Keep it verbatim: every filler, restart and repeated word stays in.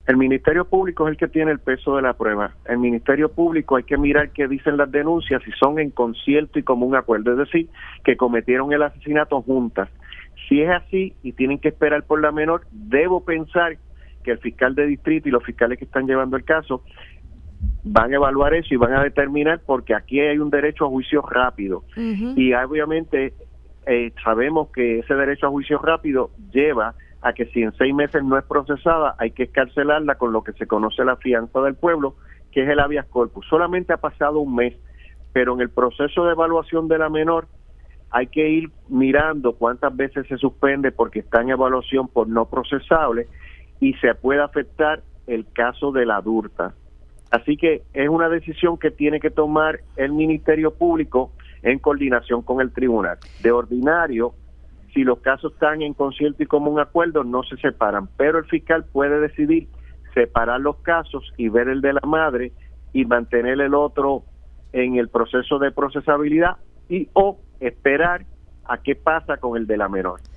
El Ministerio Público es el que tiene el peso de la prueba. El Ministerio Público hay que mirar qué dicen las denuncias, si son en concierto y común acuerdo, es decir, que cometieron el asesinato juntas. Si es así y tienen que esperar por la menor, debo pensar que el fiscal de distrito y los fiscales que están llevando el caso van a evaluar eso y van a determinar, porque aquí hay un derecho a juicio rápido. Uh-huh. Y obviamente eh, sabemos que ese derecho a juicio rápido lleva a que si en seis meses no es procesada, hay que escarcelarla con lo que se conoce la fianza del pueblo, que es el habeas corpus. Solamente ha pasado un mes, pero en el proceso de evaluación de la menor hay que ir mirando cuántas veces se suspende porque está en evaluación por no procesable y se puede afectar el caso de la adulta. Así que es una decisión que tiene que tomar el Ministerio Público en coordinación con el tribunal. De ordinario, si los casos están en concierto y común acuerdo, no se separan, pero el fiscal puede decidir separar los casos y ver el de la madre y mantener el otro en el proceso de procesabilidad y o esperar a qué pasa con el de la menor.